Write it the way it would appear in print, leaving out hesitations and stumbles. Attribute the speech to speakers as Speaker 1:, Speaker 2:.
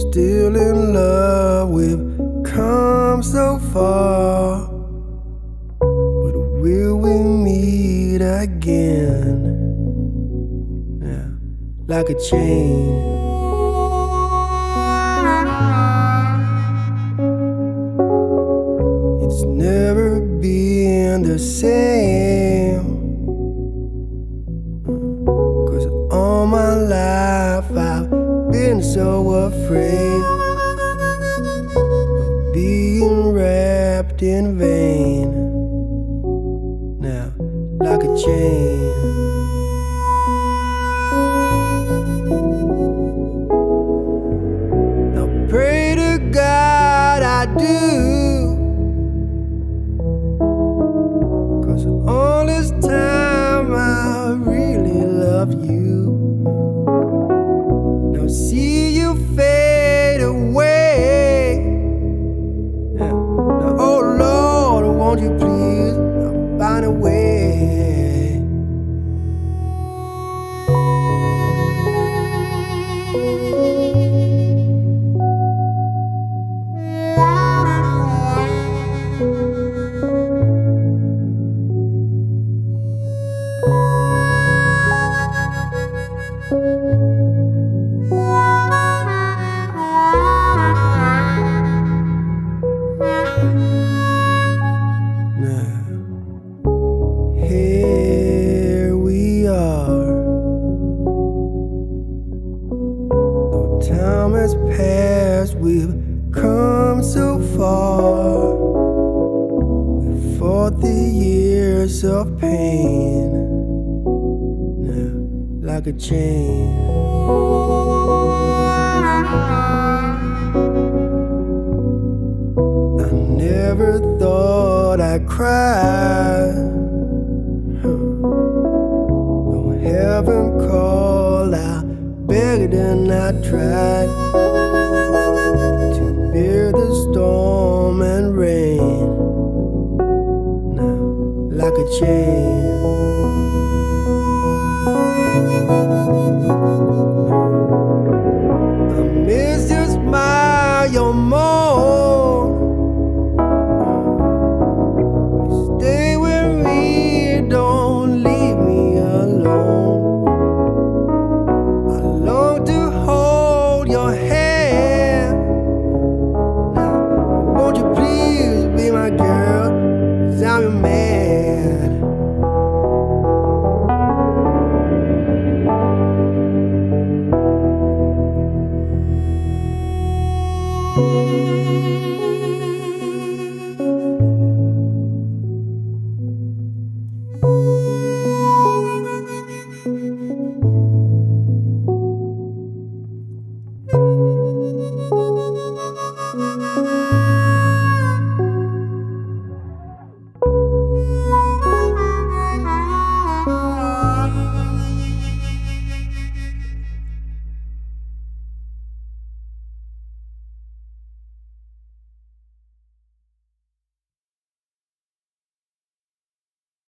Speaker 1: still in love. We've come so far, but will we meet again? Yeah, like a chain. It's never been the same, 'cause all my life I've been so afraid of being wrapped in vain. Now, like a chain. Now pray to God I do, 'cause all this time I really love you. Now see you fade away. Now oh Lord, won't you please find a way. Here we are. Though time has passed, we've come so far. We fought the years of pain, now, like a chain. I never thought I'd cry. Though heaven called, I begged and I tried to bear the storm and rain, now, like a chain.